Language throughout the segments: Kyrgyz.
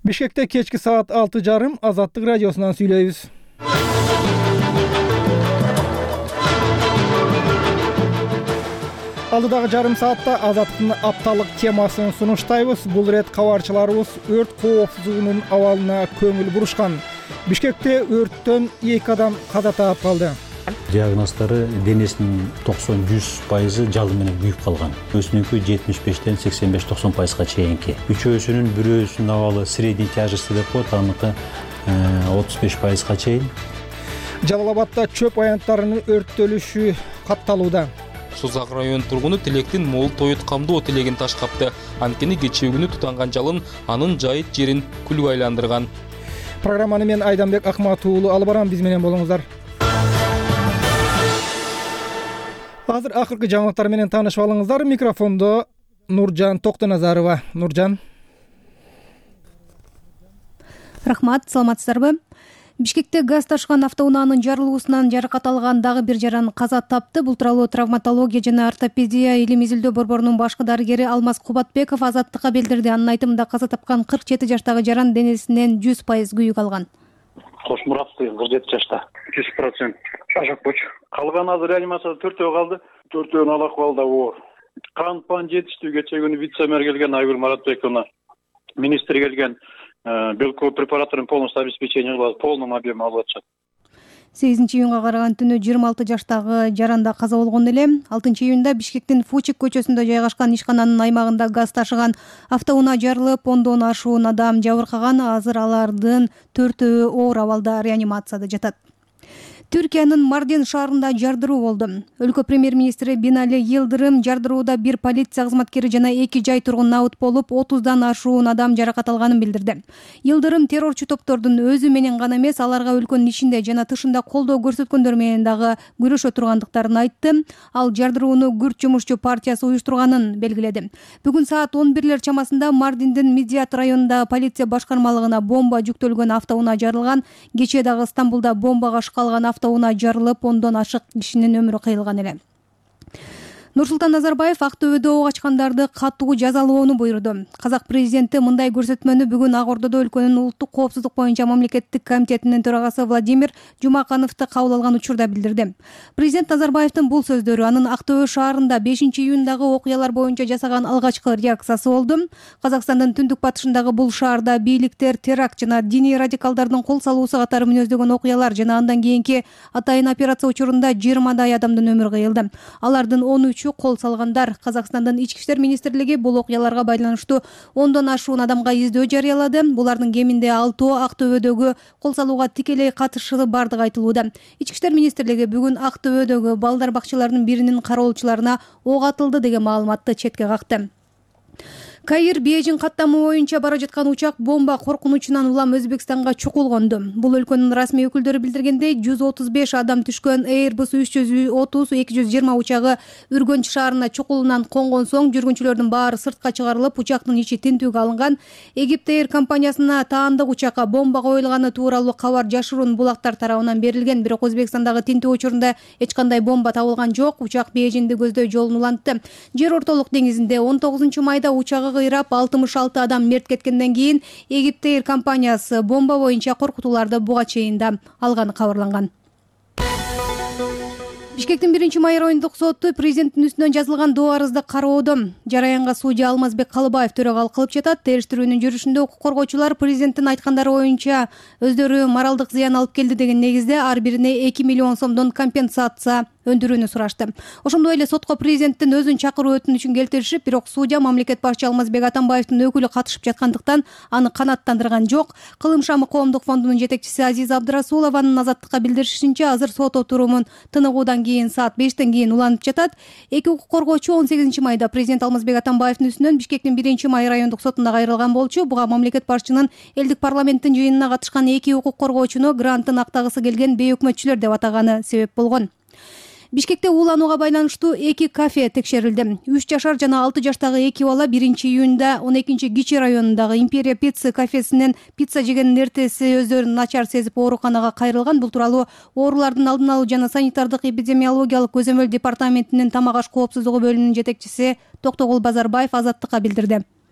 Бишкекте кечки саат 6:30 Азаттык радиосунан сүйлөйбүз. Алдыдагы жарым саатта Азаттыктын апталык темасын сунуштайбыз. Бул ирет кабарчыларыбыз өрт коопсуздугунун абалына көңүл бурушкан. Бишкекте өрттөн 2 адам каза таап калды. Диагноздары денесинин 90-100% жалын менен күйүп калган. Өзүнүнкү 75-тен 85-90%га чейинки. Үчөөсүнүн бирөөсүнүн абалы средний тяжести деп коет, аныкы 35%га чейин. Жалал Абадда чөп аянттарынын өрттөлүшү катталууда. Созак район тургуну тилектин мол тоют камдоо тилегин ташкапты. Анткени кечээ күнү тутанган жалын анын жайыт жерин күлгө айландырган. Программаны мен Айданбек Акмат уулу алып барам, биз менен болуңуздар. Азыр акыркы жаңылыктар менен таанышып алыңыздар. Микрофондо Нуржан Токтоназарова. Нуржан. Рахмат, саламатсыздарбы? Бишкекте газ ташкан автоунаанын жарылуусунан жаракат алган дагы бир жаран каза тапты. Бул тууралуу травматология жана ортопедия илим изилдөө борборунун башкы дарыгери Алмаз Кубатбеков Азаттыкка билдирди. Анын айтымында каза тапкан 47 жаштагы жаран денесинен 100% күйүк алган. Кошмуратов 47 жашта, 100% ашак боч. Калган азыр реанимацияда 4-өө калды. 4-өөнүн ал акыбалда оор. Кан пан жетиштүү кечээ күнү вице-мэр келген Айгүл Маратбековна, министр келген, белковый препараттарын полностью обеспечение кылат, полный объем алып атышат. 8-июнга караган түнү 26 жаштагы жаранда каза болгон эле. 6-июнда Бишкектин Фучик көчөсүндө жайгашкан ишкананын аймагында газ ташыган автоунаа жарылып, 10дон ашуун адам жабыркаган. Азыр алардын 4-өө оор абалда реанимацияда жатат. Түркиянын Мардин шаарында жардыруу болду. Өлкө премьер-министри Бинали Йылдырым жардырууда бир полиция кызматкери жана 2 жай тургун набыт болуп, 30дан ашуун адам жаракат алганын билдирди. Йылдырым террорчу топтордун өзү менен гана эмес, аларга өлкөнүн ичинде жана тышында колдоо көрсөткөндөр менен дагы күрөшө тургандыктарын айтты. Ал жардырууну Күрт жумушчу партиясы уюштурганын белгиледи. Бүгүн саат 11 чамасында Мардиндин Медиат районунда полиция башкармалыгына бомба жүктөлгөн автоунаа жарылган. Кечээ дагы Стамбулда бомбага шкалган автоунаа жарылып, 10дон ашык кишинин өмүрү кыйылган эле. Нурсултан Назарбаев Актөбөдө ок ачкандарды катуу жазалоону буйруду. Казак президенти мындай көрсөтмөнү бүгүн Ак Ордодо өлкөнүн улуттук коопсуздук боюнча мамлекеттик комитетинин төрагасы Владимир Жумакановду кабыл алган учурда билдирди. Президент Назарбаевдин бул сөздөрү анын Актөбө шаарында 5-июндагы окуялар боюнча жасаган алгачкы реакциясы болду. Казакстандын түндүк батышындагы бул шаарда бийликтер теракт жана диний радикалдардын кол салуусу катары мүнөздөгөн окуялар жана андан кийинки атайын операция учурунда 20дай адамдын өмүрү кыйылды. Алардын 13 кол салгандар. Казакстандын ички иштер министрлиги бул окуяларга байланыштуу 10дон ашуун адамга издөө жарыялады. Булардын кеминде 6 Актөбөдөгү кол салууга тикелей катышышы бардыгы айтылууда. Ички иштер министрлиги бүгүн Актөбөдөгү балдар бакчаларынын биринин кароолчуларына ок атылды деген маалыматты четке какты. Каир Бейжин каттамы боюнча бара жаткан учак бомба коркунучунан улам Өзбекстанга чукулгонду. Бул өлкөнүн расмий өкүлдөрү билдиргендей, 135 адам түшкөн Airbus 330-220 учагы Үргөнч шаарына чукулунан конгон соң жүргүнчүлөрдүн баары сыртка чыгарылып, учактын ичи тинтүүгө алынган. Египет Air компаниясына таандык учакка бомба коюлганы тууралуу кабар жашыруун булактар тарабынан берилген, бирок Өзбекстандагы тинтүү учурунда эч кандай бомба табылган жок. Учак Бейжинди көздөй жолун улантты. Жер ортолук деңизинде 19-майда учагы кыйрап 66 адам мерт кеткенден кийин Египет Air компаниясы бомба боюнча коркутууларды буга чейин да алганы кабарланган. Бишкектин 1-май райондук соту президенттин үстүнөн жазылган доо арызды кароодо. Жараянга судья Алмазбек Калыбаев төрагалык кылып жатат. Териштирүүнүн жүрүшүндө укук коргоочулар президенттин айткандары боюнча өздөрү моралдык зыян алып келди деген негизде ар бирине 2 миллион сомдон компенсация өндүрүүнү сурашты. Ошондой эле сотко президенттин өзүн чакыруу өтүнүчүн келтиришип, бирок судья мамлекет башчы Алмазбек Атамбаевдин өкүлү катышып жаткандыктан аны канааттандырган жок. Кылым шамы коомдук фондунун жетекчиси Азиза Абдырасулованын Азаттыкка билдиришинче, азыр сот отурумун тыныгуудан кийин саат 5тен кийин уланып жатат. Эки укук коргоочу 18-майда президент Алмазбек Атамбаевдин үстүнөн Бишкектин 1-май райондук сотунда кайрылган болчу. Буга мамлекет башчынын элдик парламенттин жыйынына катышкан эки укук коргоочуну гранттын актагысы келген бейөкмөтчүлөр деп атаганы себеп болгон. Бишкекте ууланууга байланыштуу 2 кафе текшерилди. 3 жашар жана 6 жаштагы 2 бала 1-июнда 12-Кичи районундагы Империя пицца кафесинен пицца жегендин эртеси өздөрүн начар сезип ооруканага кайрылган. Бул тууралуу оорулардын алдын алуу жана санитардык эпидемиологиялык көзөмөл департаментинин тамак аш коопсуздугу бөлүмүнүн жетекчиси Токтогул Базарбаев Азаттыкка билдирди.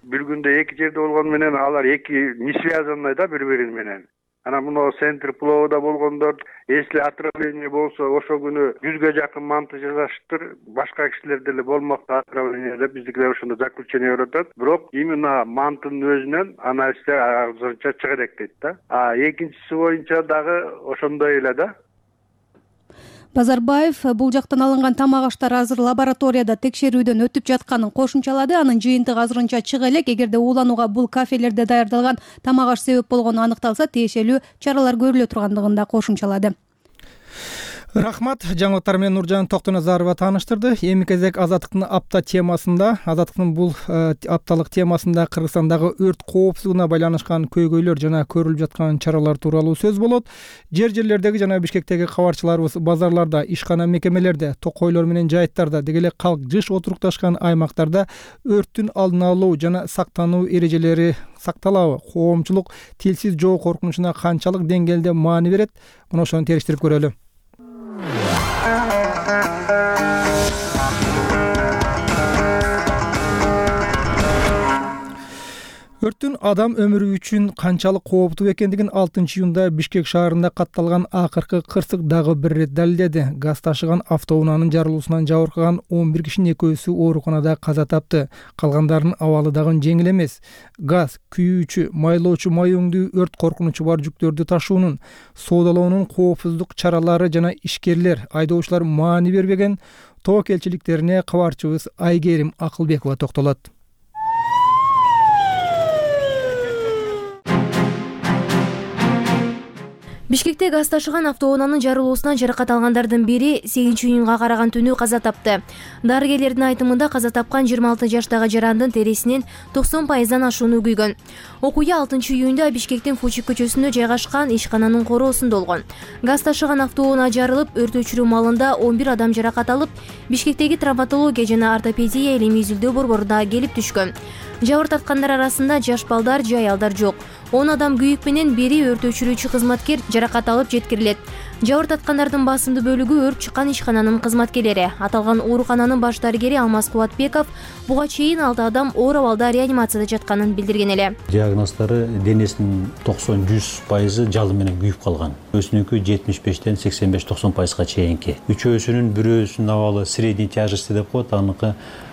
бир күндө эки жерде болгону менен алар эки не связанный да бири бири менен. Анан мына центр пловуда болгондор, если отравление болсо, ошол күнү 100га жакын манты жасашыптыр. Башка кишилер деле болмокто отравление деп биздикилер ошондо заключение берет. Бирок именно мантынын өзүнөн анализде азырынча чыга элек дейт да. Экинчиси боюнча дагы ошондой эле да. Базарбаев бул жактан алынган тамак аштар азыр лабораторияда текшерүүдөн өтүп жатканын кошумчалады. Анын жыйынтыгы азырынча чыга элек. Эгерде ууланууга бул кафелерде даярдалган тамак аш себеп болгону аныкталса, тиешелүү чаралар көрүлө тургандыгын да кошумчалады. Рахмат. Жаңылыктар менен Нуржан Токтоназарова тааныштырды. Эми кезек Азаттыктын апта темасында, Азаттыктын бул апталык темасында Кыргызстандагы өрт коопсуздугуна байланышкан көйгөйлөр жана көрүлүп жаткан чаралар тууралуу сөз болот. Жер-жерлердеги жана Бишкектеги кабарчыларыбыз базарларда, ишкана мекемелерде, токойлор менен жайыттарда, деги эле калк жыш отурукташкан аймактарда өрттүн алдын алуу жана сактануу эрежелери сакталабы? Коомчулук тилсиз жоо коркунучуна канчалык деңгээлде маани берет? Муну ошону териштирип көрөлү. Өрттүн адам өмүрү үчүн канчалык кооптуу экендигин 6-июнда Бишкек шаарында катталган акыркы кырсык дагы бир ирет далилдеди. Газ ташыган автоунаанын жарылуусунан жабыркаган 11 кишинин экөөсү ооруканада каза тапты. Калгандарынын абалы дагы жеңил эмес. Газ, күйүүчү, майлоочу май өңдүү өрт коркунучу бар жүктөрдү ташуунун, соодалоонун коопсуздук чаралары жана ишкерлер, айдоочулар маани бербеген тоок элчиликтерине кабарчыбыз Айгерим Акылбекова токтолот. Бишкекте газ ташыган автоунаанын жарылуусунан жаракат алгандардын бири 8-июнга караган түнү каза тапты. Дарыгерлердин айтымында каза тапкан 26 жаштагы жарандын терисинин 90% ашууну күйгөн. Окуя 6-июнда Бишкектин Фучик көчөсүндө жайгашкан ишкананын короосунда болгон. Газ ташыган автоунаа жарылып, өрт өчүрүү малында 11 адам жаракат алып, Бишкектеги травматология жана ортопедия илимий изилдөө борборуна келип түшкөн. Жабыр тарткандар арасында жаш балдар же аялдар жок. 10 адам күйүк менен бери өрт өчүрүүчү кызматкер жаракат алып жеткирилет. Жабыр тарткандардын басымдуу бөлүгү өрт чыккан ишкананын кызматкерлери. Аталган оорукананын баш дарыгери Алмаз Кубатбеков буга чейин 6 адам оор абалда реанимацияда жатканын билдирген эле. Диагноздору денесинин 90-100% жалын менен күйүп калган. Өзүнүкү 75-тен 85-90%га чейинки. Үчөөсүнүн бирөөсүнүн абалы средний тяжести деп коет, аныкы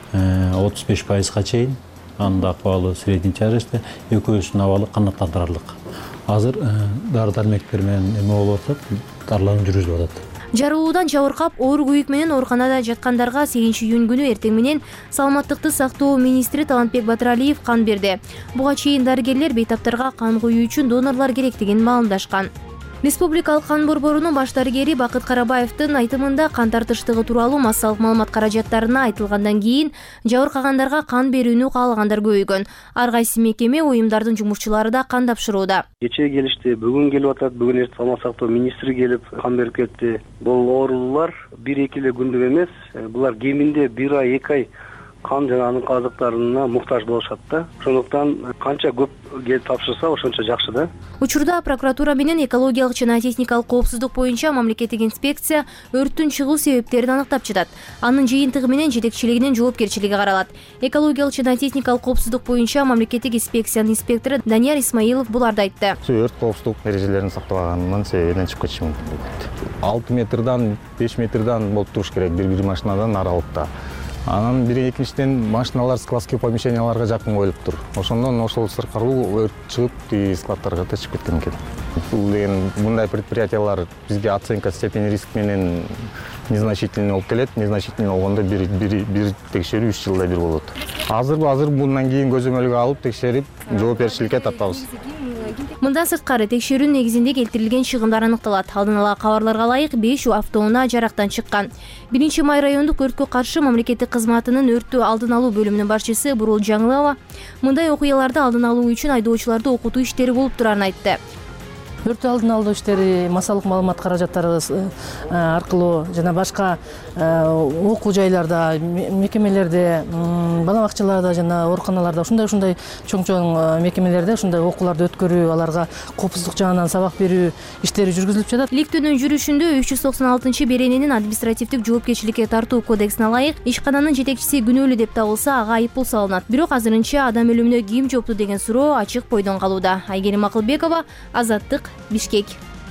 35%га чейин. Анда акыбалы средний тяжести, экөөсүнүн абалы канааттандырарлык. Азыр дары-дармектер менен эме болуп атат, дарыланып жүргүзүлүп атат. Жарылуудан жабыркап, оор күйүк менен ооруканада жаткандарга 8-июнь күнү эртең менен Саламаттыкты сактоо министри Талантбек Батыралиев кан берди. Буга чейин дарыгерлер бейтаптарга кан куюу үчүн донорлор керектигин маалымдашкан. Республикалык кан борборунун баш дарыгери Бакыт Карабаевдин айтымында кан тартыштыгы тууралуу массалык маалымат каражаттарына айтылгандан кийин жабыркагандарга кан берүүнү каалагандар көбөйгөн. Ар кайсы мекеме, уюмдардын жумушчулары да кан тапшырууда. Кечээ келишти, бүгүн келип атат, бүгүн эртең саламат сактоо министри келип кан берип кетти. Бул оорулуулар 1-2 эле күндүк эмес, булар кеминде 1 ай, 2 ай кан жана анын казыктарына муктаж болушат да. Ошондуктан канча көп келип тапшырса, ошончо жакшы да. Учурда прокуратура менен экологиялык жана техникалык коопсуздук боюнча мамлекеттик инспекция өрттүн чыгуу себептерин аныктап жатат. Анын жыйынтыгы менен жетекчилигинин жоопкерчилиги каралат. Экологиялык жана техникалык коопсуздук боюнча мамлекеттик инспекциянын инспектору Данияр Исмаилов буларды айтты. Өрт коопсуздук эрежелерин сактабаганынын себебинен чыгып кетиши мүмкүн. 6 метрден 5 метрден болуп туруш керек бир машинадан аралыкта. Анан экинчиден машиналар складский помещенияларга жакын коюлуптур. Ошондон ошол сыркаруу өрт чыгып, складтарга да чыгып кеткен экен. Бул деген мындай предприятиялар бизге оценка степени риск менен незначительный болуп келет. Незначительный болгондо бир текшерүү 3 жылда бир болот. Азыр мындан кийин көзөмөлгө алып текшерип, жоопкерчиликке тартабыз. Мындан сырткары текшерүү негизинде келтирилген чыгымдар аныкталат. Алдын ала кабарларга ылайык 5 автоунаа жарактан чыккан. 1-май райондук өрткө каршы мамлекеттик кызматынын өрттү алдын алуу бөлүмүнүн башчысы Бурул Жаңылова мындай окуяларды алдын алуу үчүн айдоочуларды окутуу иштери болуп турарын айтты. өрт алдын алуу иштери, массалык маалымат каражаттары аркылуу жана башка окуу жайларда, мекемелерде, бала бакчаларда жана ооруканаларда ушундай чоң мекемелерде ушундай окууларды өткөрүү, аларга коопсуздук жагынан сабак берүү иштери жүргүзүлүп жатат. Иликтөөнүн жүрүшүндө 396-берененин административдик жоопкерчиликке тартуу кодексине ылайык ишкананын жетекчиси күнөөлүү деп табылса, ага айыппул салынат. Бирок азырынча адам өлүмүнө ким жоопту деген суроо ачык бойдон калууда. Айгерим Акылбекова, Азаттык, Бишкек.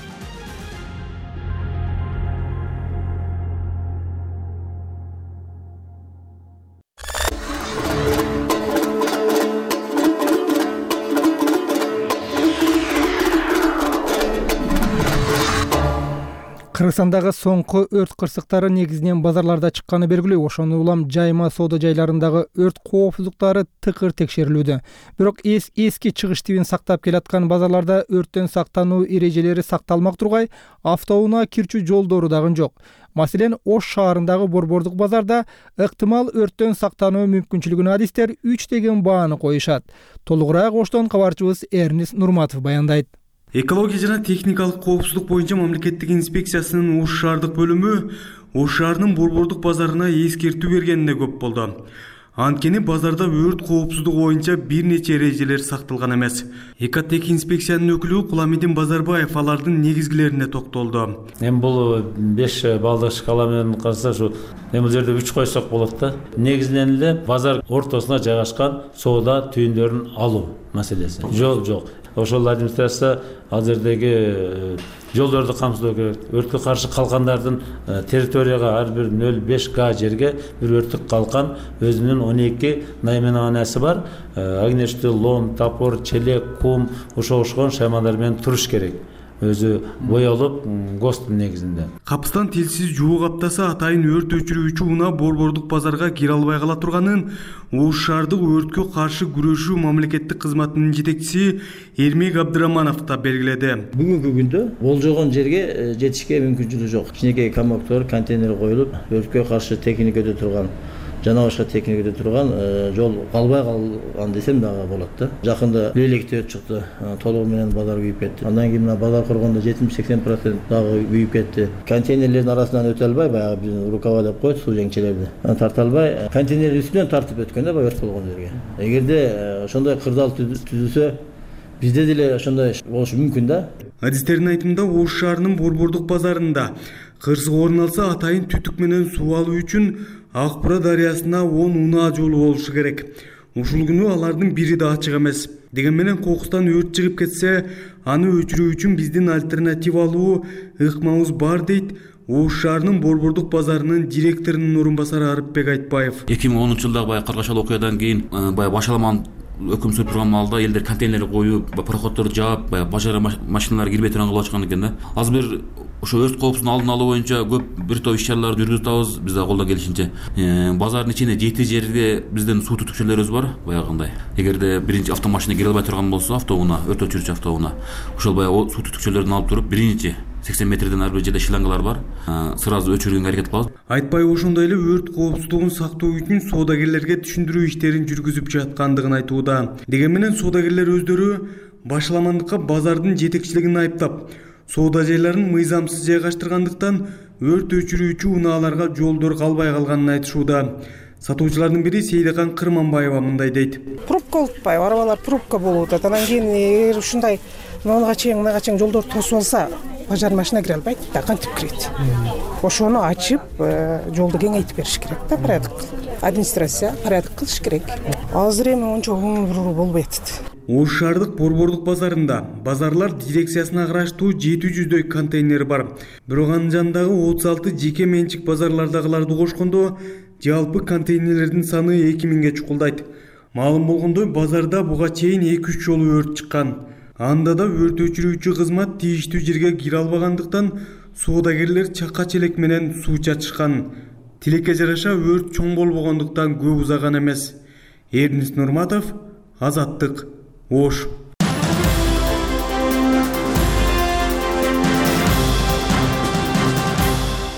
Кыргызстандагы соңку өрт кырсыктары негизинен базарларда чыкканы белгилүү. Ошону улам жайма соода жайларындагы өрт коопсуздуктары тыкыр текшерилүүдө. Бирок эски чыгыш тибин сактап келаткан базарларда өрттөн сактануу эрежелери сакталмак тургай, автоунаа кирчүү жолдору дагы жок. Маселен, Ош шаарындагы Борбордук базарда ыктымал өрттөн сактануу мүмкүнчүлүгүнө адистер 3 деген бааны коюшат. Толугураак Оштон кабарчыбыз Эрнис Нурматов баяндайт. Экология жана техникалык коопсуздук боюнча мамлекеттик инспекциясынын Ош шаардык бөлүмү Ош шаарынын Борбордук базарына эскертүү бергенине көп болду. Анткени базарда өрт коопсуздугу боюнча бир нече эрежелер сакталган эмес. ЭКТК инспекциянын өкүлү Куламидин Базарбаев алардын негизгилерине токтолду. Эми бул 5 балдык шкала менен караса, ушу бул жерде 3 койсок болот да. Негизинен эле базар ортосуна жайгашкан соода түйүндөрүн алуу маселеси. Жок. Ошол администрация ал жердеги жолдорду камсыздоо керек. Өрткө каршы калкандардын территорияга ар бир 0,5 га жерге бир өрттүк калкан өзүнүн 12 наименованиясы бар. Огнечты, лом, топор, челек, кум, ошого шаймалар менен туруш керек. Өзү боялып, ГОСТтун негизинде. Капыстан тилсиз жуук аптаса атайын өрт өчүрүүчү унаа Борбордук базарга кире албай кала турганын Ош шаардык өрткө каршы күрөшүү мамлекеттик кызматынын жетекчиси Эрмек Абдыраманов да белгиледи. Бүгүнкү күндө болжогон жерге жетишке мүмкүнчүлүгү жок. Кичинекей комоктор, контейнер коюлуп, өрткө каршы техника өтө турган, жана башка техника өтө турган жол калбай калган десем дагы болот да. Жакында Лелекте өт чыкты, толугу менен базар күйүп кетти. Андан кийин мына базар коргондо 70-80% дагы күйүп кетти. Контейнерлердин арасынан өтө албай, баягы биздин рукава деп коет, суу жеңчелерди. Тарта албай, контейнердин үстүнөн тартып өткөн да өрт болгон жерге. Эгерде ошондой кырдаал түзүлсө, бизде деле ошондой болушу мүмкүн да. Адистердин айтымында Ош шаарынын Борбордук базарында кырсык орун алса, атайын түтүк менен суу алуу үчүн Акбура дарыясына 10 унаа жолу болушу керек. Ушул күнү алардын бири да ачык эмес. Деген менен кокустан өрт чыгып кетсе, аны өчүрүү үчүн биздин альтернативалуу ыкмабыз бар дейт Ош шаарынын Борбордук базарынын директорунун орун басары Арыпбек Айтбаев. 2010-жылдагы баягы каргашал окуядан кийин баягы башаламан өкүм сүрүп турган маалда элдер контейнер коюп, пароходдорду жаап, бажара машиналар кирбей турган кылып ачкан экен да. Азыр бир ошо өрт коопсуздугун алдын алуу боюнча көп бир топ иш-чараларды жүргүзүп атабыз. Биз да колдон келишинче. Базардын ичинде 7 жерге биздин суу түтүкчөлөрүбүз бар, баягындай. Эгерде биринчи автомашина кире албай турган болсо, автоунаа, өрт өчүрүүчү автоунаа, ошол баягы суу түтүкчөлөрдүн алып туруп, биринчи 80 метрден ар бир жерде шлангалар бар, сразу өчүргөнгө аракет кылабыз. Айтпай ошондой эле өрт коопсуздугун сактоо үчүн соодагерлерге түшүндүрүү иштерин жүргүзүп жаткандыгын айтууда. Деген менен соодагерлер өздөрү башаламандыкка базардын жетекчилигин айыптап, соода жайларын мыйзамсыз жайгаштыргандыктан өрт өчүрүүчү унааларга жолдор калбай калганын айтышууда. Сатуучулардын бири Сейдакан Кырманбаева мындай дейт. Пробка болуппайбы, арабалар пробка болуп атат. Анан кийин эгер ушундай мынага чейин жолдор тосуп алса, бажар машина кире албайт да, кантип кирет. Ошону ачып, жолду кеңейтип бериш керек да, порядок. Администрация порядок кылыш керек. Азыр эми ончо оңой болбой атат. Ош шаардык Борбордук базарында базарлар дирекциясына караштуу 700дөй контейнер бар. Бирок анын жанындагы 36 жеке менчик базарлардагыларды кошкондо жалпы контейнерлердин саны 2000ге чукулдайт. Маалым болгондой, базарда буга чейин 2-3 жолу өрт чыккан. Анда да өрт өчүрүүчү кызмат тийиштүү жерге кире албагандыктан соодагерлер чакка челек менен суу чачышкан. Тилекке жараша өрт чоң болбогондуктан көп узаган эмес. Эрнис Нурматов, Азаттык, Ош.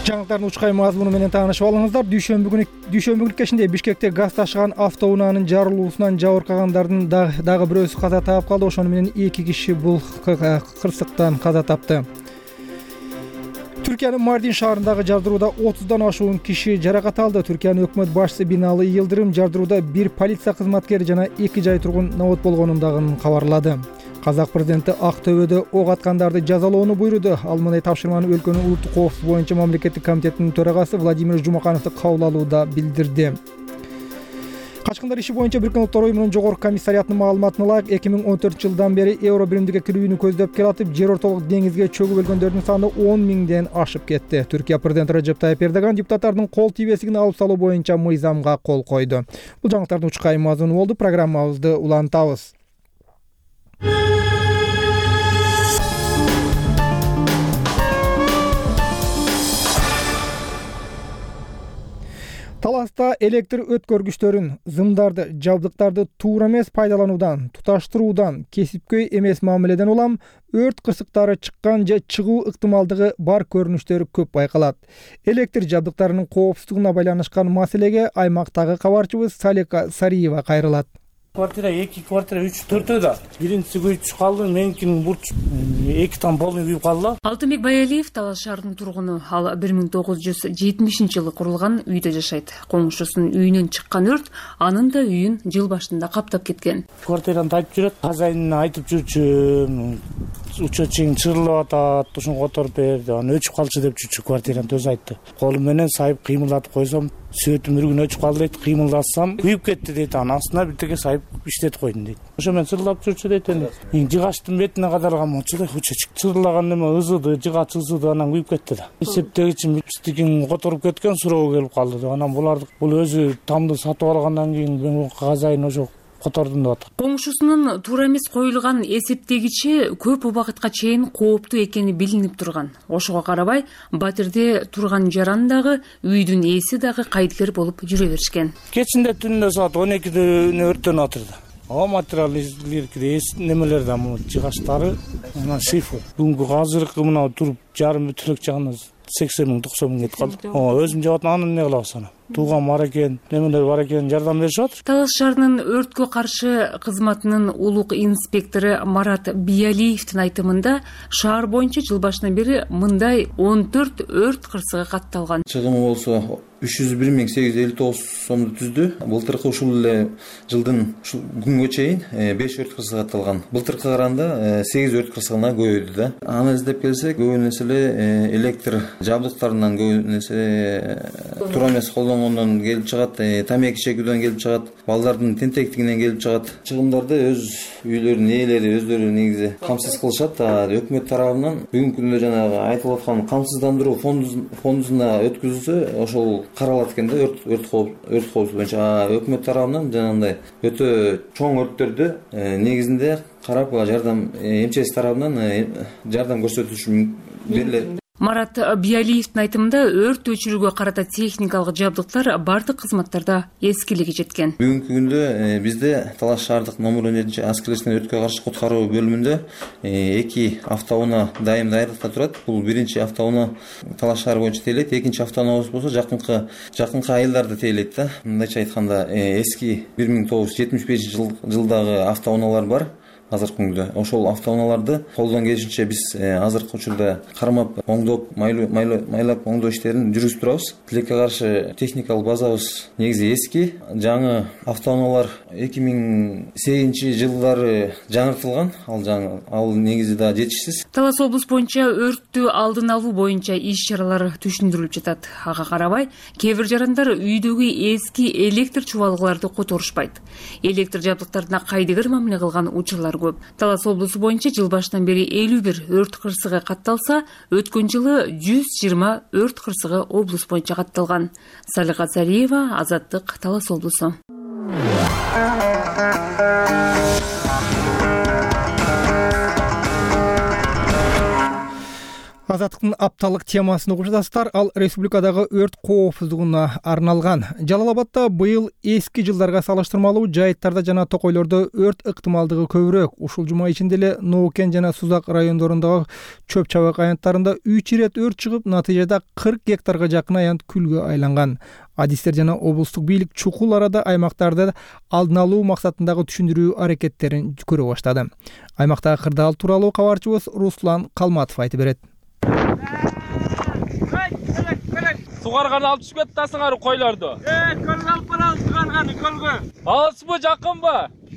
Жаңылыктардын учкай мазмуну менен таанышып алыңыздар. Дүйшөмбү кечинде Бишкекте газ ташыган автоунаанын жарылуусунан жабыркагандардын дагы бирөөсү каза таап калды. Ошону менен 2 киши бул кырсыктан каза тапты. Түркиянын Мардин шаарындагы жардырууда 30дан ашуун киши жаракат алды. Түркиянын өкмөт башчысы Бинали Йылдырым жардырууда 1 полиция кызматкери жана 2 жай тургун набат болгонун кабарлады. Казак президенти Ак Төбөдө ок аткандарды жазалоону буйруду. Ал мындай тапшырманы өлкөнүн улуттук коопсуздук боюнча мамлекеттик комитетинин төрагасы Владимир Жумакановду кабыл алууда билдирди. Качкындар иши боюнча Бириккен Улуттар уюмунун жогорку комиссариатынын маалыматына ылайык 2014-жылдан бери евро биримдикке кирүүнү көздөп келатып, жер ортолук деңизге чөгүп өлгөндөрдүн саны 10 миңден ашып кетти. Түркия президенти Режеп Тайып Эрдоган депутаттардын кол тийбестигин алып салуу боюнча мыйзамга кол койду. Бул жаңылыктардын учкай мазмуну болду. Программабызды улантабыз. Таласта электр өткөргүчтөрүн, зымдарды, жабдыктарды туура эмес пайдалануудан, туташтыруудан, кесипкөй эмес мамиледен улам өрт кырсыктары чыккан же чыгуу ыктымалдыгы бар көрүнүштөр көп байкалат. Электр жабдыктарынын коопсуздугуна байланышкан маселеге аймактагы кабарчыбыз Салика Сариева кайрылат. Квартира 2 квартира 3 4-да. Биринчиси күйүп калды, меникинин бурч 2 там болмой күйүп калды. Алтынбек Баялиев Талас шаарынын тургуну. Ал 1970-жылы курулган үйдө жашайт. Коңшусунун үйүнөн чыккан өрт анын да үйүн жыл башында каптап кеткен. Квартираны айтып жүрөт, хозяинине айтып жүрчү, учочиң чырылып атат, ушуну которуп бер, аны өчүп калчу деп жүрчү, квартиранын өзү айтты. Колум менен сайып кыймылдатып койсом, сөтүм үргүн өчүп калды дейт, кыймылдатсам күйүп кетти дейт, анын астына бирдеке сайып иштетип койдум дейт. Ошо мен чырылдап жүрчү дейт энди. Жыгачтын бетине кадарган болчу да, учочик чырылаган неме ызыды, жыгач ызыды, анан күйүп кетти да. Эсептегичим биздикин которуп кеткен, суроо келип калды да. Анан бул өзү тамды сатып алгандан кийин мен казайын ошо котордум деп атат. Коңшусунун туура эмес коюлган эсептегичи көп убакытка чейин кооптуу экени билинип турган. Ошого карабай, батирде турган жаран дагы, үйдүн ээси дагы кайдыгер болуп жүрө беришкен. Кечинде түндө саат 12-де өрттөнүп атырды. Материалдер немелер да, жыгачтары, анан шифр. Бүгүнкү азыркы мына туруп жарым бүтүлүк жагына 80 миң 90 миң кетип калды. Өзүм жабат, анын не кылабыз аны? Тууган бар экен, немелер бар экен, жардам беришип атыр. Талас шаарынын өрткө каршы кызматынын улук инспектору Марат Биялиевдин айтымында, шаар боюнча жыл башынан бери мындай 14 өрт кырсыгы катталган. Чыгымы болсо 301.859 сомду түздү. Былтыркы ушул эле жылдын күнгө чейин 5 өрт кырсыгы катталган. Былтыркыга караганда 8 өрт кырсыгына көбөйдү да. Аны издеп келсек, көбүн эсе электр жабдыктарынан көбүн эсе туура эмес колдонгондон келип чыгат, тамеки чегүүдөн келип чыгат, балдардын тентектигинен келип чыгат. Чыгымдарды өз үйлөрүнүн ээлери өздөрү негизи камсыз кылышат. Өкмөт тарабынан бүгүнкү күндө жанагы айтылып аткан камсыздандыруу фондуна өткүзүлсө, ошол каралат экен да, өрт коопсуздугу боюнча. Өкмөт тарабынан жанагындай өтө чоң өрттөрдү негизинде карап жардам МЧС тарабынан жардам көрсөтүш берилет. Марат Биялиевдин айтымында өрт өчүрүүгө карата техникалык жабдыктар бардык кызматтарда эскилиги жеткен. Бүгүнкү күндө бизде Талас шаардык номер 17 аскерлештен өрткө каршы куткаруу бөлүмүндө 2 автоунаа дайым даярдыкта турат. Бул биринчи автоунаа Талас шаары боюнча тейлейт, экинчи автоунаабыз болсо жакынкы айылдарды тейлейт да. Мындайча айтканда, эски 1975 жылдагы автоунаалар бар. Азыркы күндө ошол автоунааларды колдон келишинче биз азыркы учурда кармап, оңдоп, майлап оңдоо иштерин жүргүзүп турабыз. Тилекке каршы техникалык базабыз негизи эски. Жаңы автоунаалар 2008-жылдары жаңыртылган. Ал негизи да жетишсиз. Талас облус боюнча өрттү алдын алуу боюнча иш-чаралар түшүндүрүлүп жатат. Ага карабай, кээ бир жарандар үйдөгү эски электр чубалгыларды которушпайт. Электр жабдыктарына кайдыгер мамиле кылган учурлар көп. Талас облусу боюнча жыл башынан бери 51 өрт кырсыгы катталса, өткөн жылы 120 өрт кырсыгы облус боюнча катталган. Салика Сариева, Азаттык, Талас облусу. Азаттыктын апталык темасын угуп жатасыздар. Ал республикадагы өрт коопсуздугуна арналган. Жалал Абадда быйыл эски жылдарга салыштырмалуу жайыттарда жана токойлордо өрт ыктымалдыгы көбүрөөк. Ушул жума ичинде эле Ноокен жана Сузак райондорундагы чөп чабак аянттарында 3 ирет өрт чыгып, натыйжада 40 гектарга жакын аянт күлгө айланган. Адистер жана облустук бийлик чукул арада аймактарда алдын алуу максатындагы түшүндүрүү аракеттерин көрө баштады. Аймактагы кырдаал тууралуу кабарчыбыз Руслан Калматов айтып берет. Сугарганы алып түшүп кетасыңар койлорду. Көлгө алып барабыз, сугарганы көлгө. Алысбы, жакынбы?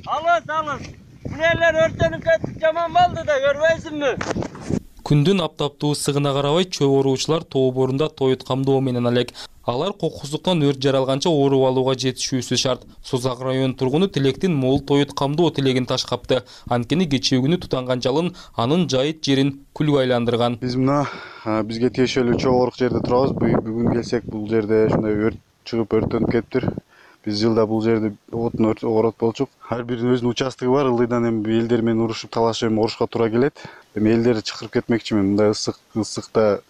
Алыс. Булелер өртөнүп кетип жаман болду да, көрбөйсүңбү? Күндүн аптаптуу ысыгына карабай чөп оруучулар тоо борунда тоют камдоо менен алек. Алар кокусуздуктан өрт жаралганча ооруп алууга жетишүүсү шарт. Сузак район тургуну Тилектин мол тоют камдоо тилегин ташкапты. Анткени кечээ тутанган жалын анын жайыт жерин күлгө айландырган. Бизге тиешелүү чогорук жерде турабыз. Бүгүн келсек бул жерде ушундай өрт чыгып өрттөнүп кетиптир. Биз жылда бул жерде отун орот болчук. Ар биринин өзүнүн участогу бар. Ылдыйдан эми элдер менен урушуп талашып орушка туура келет. Эми элдерди чакырып кетмекчимин. Мындай ысыкта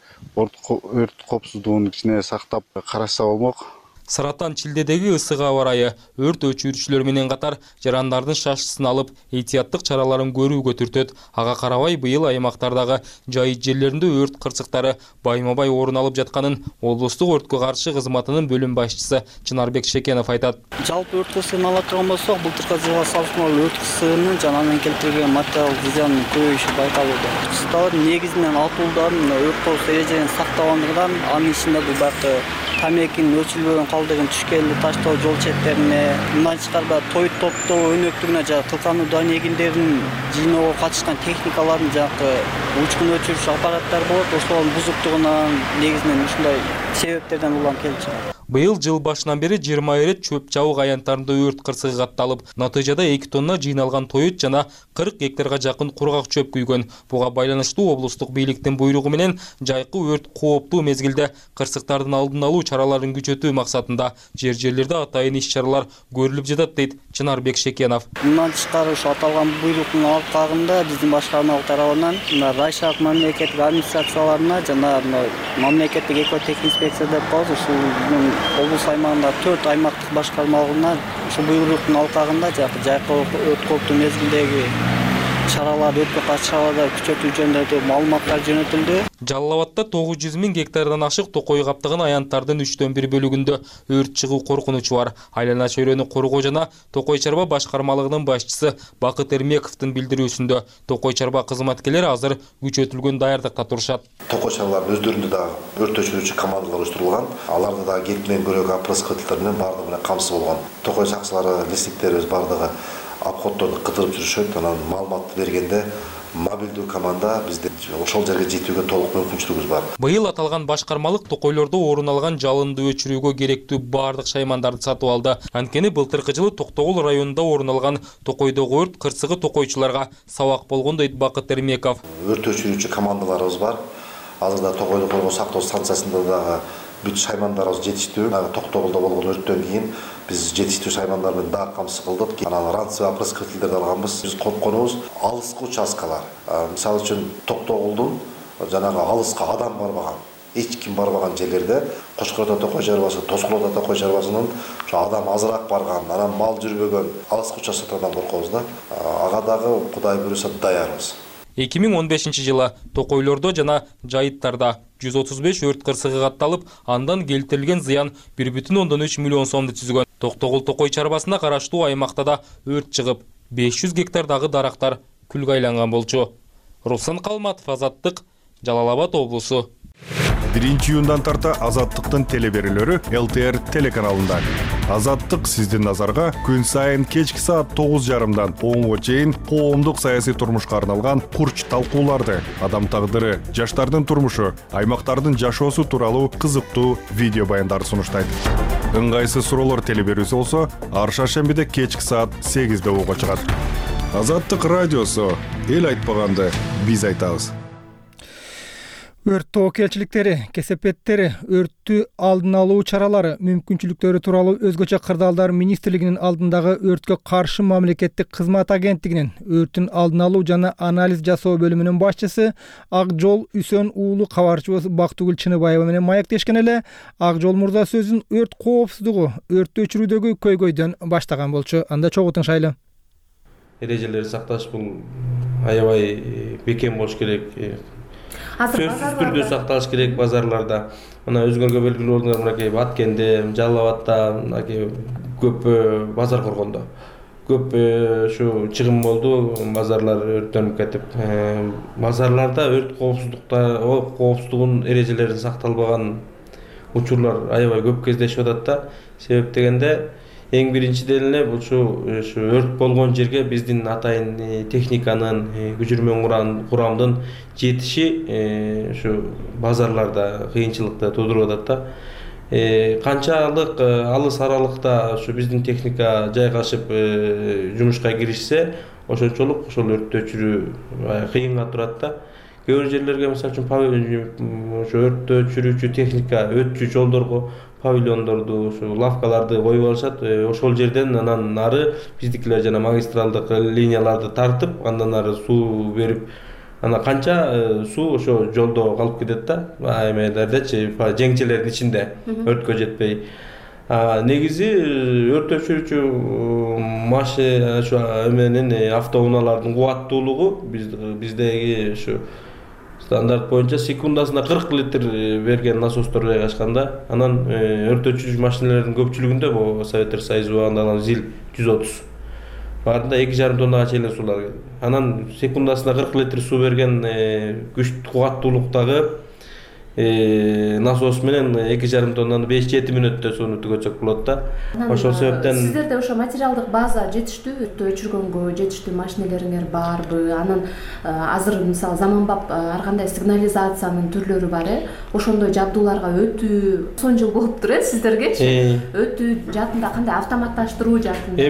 өрт коопсуздугун кичине сактап карашса болмок. Саратан Чилдедеги ысык аба ырайы өрт өчүрүүчүлөр менен катар жарандардын шашысын алып, эhtiyаттык чараларын көрүүгө түртөт. Ага карабай быйыл аймактардагы жайыт жерлеринде өрт кырсыктары байма-бай орун алып жатканын облустук өрткө каршы кызматынын бөлүм башчысы Чынарбек Шекенов айтат. Жалпы өрт кырсыгын ала турган болсок, былтыркы жылга салыштырмалуу өрт кырсыгынын жана анын келтирген материалдык зыянынын көбөйүшү байкалууда. Кырсыктардын негизинен атуулдардын өрт коопсуздук эрежелерин сактабагандыгынан, анын ичинде бул байкы тамекинин өчүрүлбөгөн калдыгын түшкелди таштоо жол четтерине, мындан тышкары тоют топтоо өнөктүгүнө жана тылкануу эгиндерин жыйноого катышкан техникалардын жакы учкун өчүрүүчү аппараттар болот. Ошолордун бузуктугунан негизинен ушундай себептерден улам келип чыгат. Быйыл жыл башынан бери 20 ирет чөп чабык аянттарында өрт кырсыгы катталып, натыйжада 2 тонна жыйналган тоют жана 40 гектарга жакын кургак чөп күйгөн. Буга байланыштуу облустук бийликтин буйругу менен жайкы өрт кооптуу мезгилде кырсыктардын алдын алуу чараларын күчөтүү максатында жерлерде атайын иш-чаралар көрүлүп жатат дейт Чынарбек Шекенов. Мындан тышкары ушу аталган буйруктун алкагында биздин башкармалык тарабынан райшак мамлекеттик администрацияларына жана мамлекеттик экотехник инспекция деп коебуз, ушул облус аймагында 4 аймактык башкармалыгына ушу буйруктун алкагында жайкы өрт кооптуу мезгилдеги чаралар, өрткө каршы чараларды күчөтүү жөнүндө маалыматтар жөнөтүлдү. Жалал Абадда 900 000 гектардан ашык токой каптаган аянттардын 3/1 бөлүгүндө өрт чыгуу коркунучу бар. Айлана чөйрөнү коргоо жана Токой чарба башкармалыгынын башчысы Бакыт Эрмековдун билдирүүсүндө Токой чарба кызматкерлери азыр күчөтүлгөн даярдыкта турушат. Токой чарбалардын өздөрүндө дагы өрт өчүрүүчү командалар олуштурулган. Аларда дагы келип көрөк опрыскиватель менен бардыгы менен камсыз болгон. Токой сакчылары, лесниктерибиз бардыгы обходдорду кыдырып жүрүшөт. Анан маалымат бергенде мобилдүү команда бизде ошол жерге жетүүгө толук мүмкүнчүлүгүбүз бар. Быйыл аталган башкармалык токойлордо орун алган жалынды өчүрүүгө керектүү бардык шаймандарды сатып алды. Анткени былтыркы жылы Токтогул районунда орун алган токойдогу өрт кырсыгы токойчуларга сабак болгон дейт Бакыт Эрмеков. Өрт өчүрүүчү командаларыбыз бар. Азырда Токойду коргоо сактоо станциясында дагы бүт шаймандарыбыз жетиштүү. Токтогулда болгон өрттөн кийин биз жетиштүү шаймандар менен дагы камсыз кылдык. Анан ранцевый опрыскивательдерди алганбыз. Биз коркконубуз алыскы участкалар. Мисалы үчүн Токтогулдун жанагы алыска адам барбаган, эч ким барбаган жерлерде Кошкор ата Токой чарбасы, Тоскул ата Токой чарбасынын адам азыраак барган, анан мал жүрбөгөн алыскы участкалардан коркобуз да. Ага дагы Кудай буйруса даярбыз. 2015 жылы токойлордо жана жайыттарда 135 өрт кырсыгы катталып, андан келтирилген зыян 1,3 миллион сомду түзгөн. Токтогул Токой чарбасына караштуу аймакта да өрт чыгып, 500 гектардагы дарактар күлгө айланган болчу. Руслан Калматов, Азаттык, Жалал Абад облусу. 1-июндан тарта Азаттыктын телеберүүлөрү ЛТР телеканалында. Азаттык сиздин назарга күн сайын кечки саат 9:30дан 10:00 чейин коомдук саясий турмушка арналган курч талкууларды, адам тагдыры, жаштардын турмушу, аймактардын жашоосу тууралуу кызыктуу видео баяндарды сунуштайт. Ыңгайсыз суроолор телеберүүсү болсо, ар шаршембиде кечки саат 8:00 угуга чыгат. Азаттык радиосу эл айтпаганды биз айтабыз. Өрт тобокелчиликтери, кесепеттери, өрттү алдын алуу чаралары, мүмкүнчүлүктөрү тууралуу өзгөчө кырдаалдар министрлигинин алдындагы өрткө каршы мамлекеттик кызмат агенттигинин өрттүн алдын алуу жана анализ жасоо бөлүмүнүн башчысы Ак Жол Үсөн уулу кабарчыбыз Бактыгүл Чыныбаева менен маектешкен эле Ак Жол мырза сөзүн өрт коопсуздугу, өрттү өчүрүүдөгү көйгөйдөн баштаган болчу. Анда чогуу тыңшайлы. Эрежелерди сакташ бул аябай бекем болуш керек. Сөзсүз түрдө сакталыш керек базарларда. Мына өзгөргө белгилүү болгондор мынакей Баткенде, Жалал Абадта, мынакей көп базар коргондо. Көп ушу чыгым болду, базарлар өрттөнүп кетип. Базарларда өрт коопсуздугунун эрежелери сакталбаган учурлар аябай көп кездешип атат да. Себеп дегенде эң биринчиден эле бул ушу өрт болгон жерге биздин атайын техниканын, көчүрмө курамдын жетиши ушу базарларда кыйынчылыкты туудуруп атат да. Канчалык алыс аралыкта ушу биздин техника жайгашып жумушка киришсе, ошончолук ошол өрттү өчүрүү кыйынга турат да. Кээ бир жерлерге мисалы үчүн ошо өрттү өчүрүүчү техника өтчү жолдорго павильондорду, ушу лавкаларды коюп алышат. Ошол жерден анан нары биздикилер жана магистралдык линияларды тартып, андан ары суу берип, анан канча суу ошо жолдо калып кетет да. Эмелердечи, жеңчелердин ичинде өрткө жетпей. Негизи өрт өчүрүүчү машина ошо эменин автоунаалардын кубаттуулугу биздеги ушу стандарт боюнча секундасына 40 литр берген насостор жайгашканда, анан өрт өчүрүүчү машиналардын көпчүлүгүндө бул Советтер Союзу убагында алган ЗИЛ 130 баарында 2,5 тоннага чейин суулар келди. Анан секундасына 40 литр суу берген күчтүү кубаттуулуктагы насос менен 2,5 тоннаны 5-7 мүнөттө сууну түгөтсөк болот да. Ошол себептен сиздерде ошо материалдык база жетиштүү, өрттү өчүргөнгө жетиштүү машинелериңер барбы? Анан азыр мисалы заманбап ар кандай сигнализациянын түрлөрү бар, ошондой жабдууларга өтүү son жыл болуптур сиздергечи? Өтүү жаатында кандай автоматташтыруу жаатында?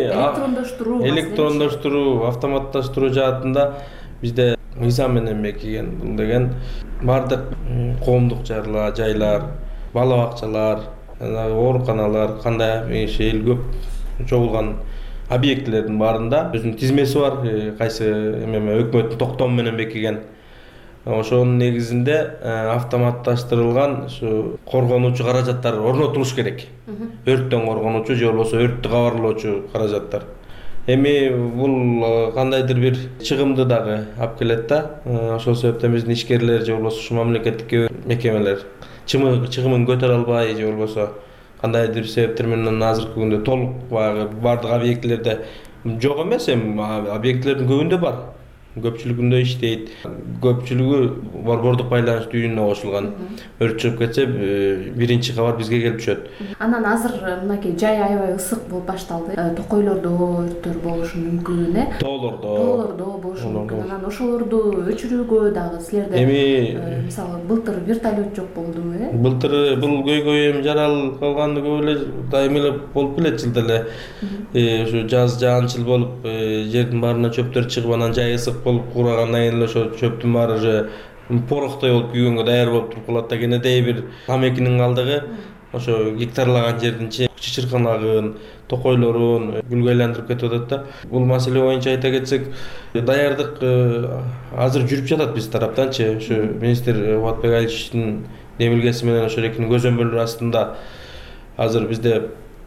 Электрондоштуруу, автоматташтыруу жаатында бизде мыйзам менен бекиген. Бул деген бардык коомдук жайлар, бала бакчалар, ооруканалар, кандай эл көп чогулган объектилердин баарында өзүнүн тизмеси бар, кайсы өкмөттүн токтому менен бекиген. Ошонун негизинде автоматташтырылган ушу коргонуучу каражаттар орнотулуш керек. Өрттөн коргонуучу же болбосо өрттү кабарлоочу каражаттар. Эми бул кандайдыр бир чыгымды дагы алып келет да. Ошол себептен биздин ишкерлер же болбосо ушу мамлекеттик мекемелер чыгымын көтөрө албай же болбосо кандайдыр себептер менен азыркы күндө толук бардык объектилерде жок эмес, эми объектилердин көбүндө бар. Көпчүлүгүндө иштейт. Көпчүлүгү борбордук байланыш түйүнүнө кошулган. Өрт чыгып кетсе, биринчи кабар бизге келип түшөт. Анан азыр мынакей жай аябай ысык болуп башталды. Токойлордо өрттөр болушу мүмкүн, тоолордо болушу мүмкүн. Анан ошолорду өчүрүүгө дагы силерде мисалы былтыр вертолет жок болду, Былтыр бул көйгөй эми жаралып калганы көп эле дайыма эле болуп келет жылда эле. Ушу жаз жаанчыл болуп, жердин баарына чөптөр чыгып, анан жай ысык болуп курагандан кийин эле ошо чөптүн баары уже порохтой болуп күйгөнгө даяр болуп туруп калат да. Кенедей бир тамекинин калдыгы ошо гектарлаган жердин чычырканагын, токойлорун гүлгө айландырып кетип атат да. Бул маселе боюнча айта кетсек, даярдык азыр жүрүп жатат биз тараптанчы. Ушу министр Кубатбек Аличтин демилгеси менен ошол экинин көзөмөлү астында азыр бизде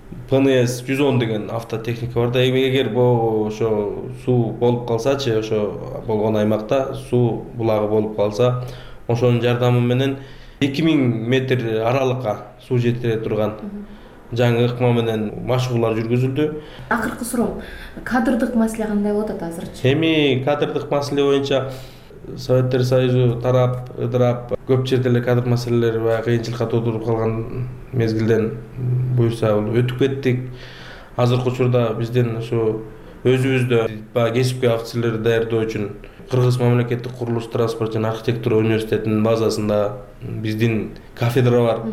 ПНС 110 деген автотехника бар да. Эгер ошо суу болуп калсачы, ошо болгон аймакта суу булагы болуп калса, ошонун жардамы менен 2000 метр аралыкка суу жетире турган жаңы ыкма менен машыгуулар жүргүзүлдү. Акыркы суроом, кадрдык маселе кандай болуп атат азырчы? Эми кадрдык маселе боюнча Советтер Союзу тарап, ыдырап, көп жерде эле кадр маселелери баягы кыйынчылыкка туудуруп калган мезгилден буюрса өтүп кеттик. Азыркы учурда биздин ушу өзүбүздө баягы кесипкөй офицерлерди даярдоо үчүн Кыргыз мамлекеттик курулуш, транспорт жана архитектура университетинин базасында биздин кафедра бар.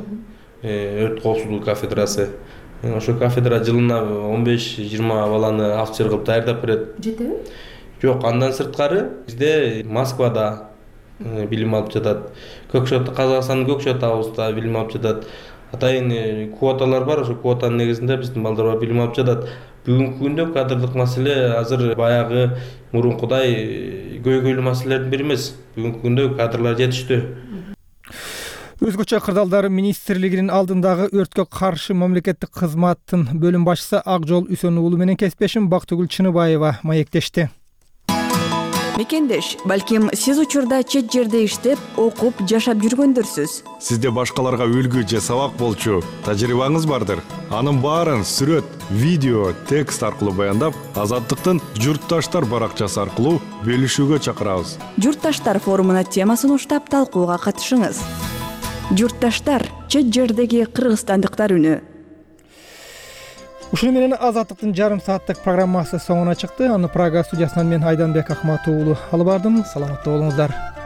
Өрт коопсуздугу кафедрасы. Ошо кафедра жылына 15-20 баланы офицер кылып даярдап берет. Жетеби? Жок, андан сырткары бизде Москвада, билим алып жатат. Көкшетау, Казакстандын Көкшетау облусунда билим алып жатат. Атайын квоталар бар, ошо квотанын негизинде биздин балдар билим алып жатат. Бүгүнкү күндө кадрдык маселе азыр баягы мурункудай көйгөйлүү маселелердин бири эмес. Бүгүнкү күндө кадрлар жетиштүү. Өзгөчө кырдаалдар министрлигинин алдындагы өрткө каршы мамлекеттик кызматтын бөлүм башчысы Акжол Үсөн уулу менен кесиптешим Бактыгүл Чыныбаева маектешти. Мекендеш, балким сиз учурда чет жерде иштеп, окуп, жашап жүргөндөрсүз. Сизде башкаларга үлгү же сабак болчу тажрыйбаңыз бардыр. Анын баарын сүрөт, видео, текст аркылуу баяндап, Азаттыктын Журтташтар баракчасы аркылуу бөлүшүүгө чакырабыз. Журтташтар форумуна темасын уштап талкууга катышыңыз. Журтташтар, чет жердеги кыргызстандыктар үнү. Ушуну менен Азаттыктын жарым сааттык программасы соңуна чыкты. Аны Прага студиясынан мен Айданбек Акматов уулу алып бардым. Саламатта болуңуздар.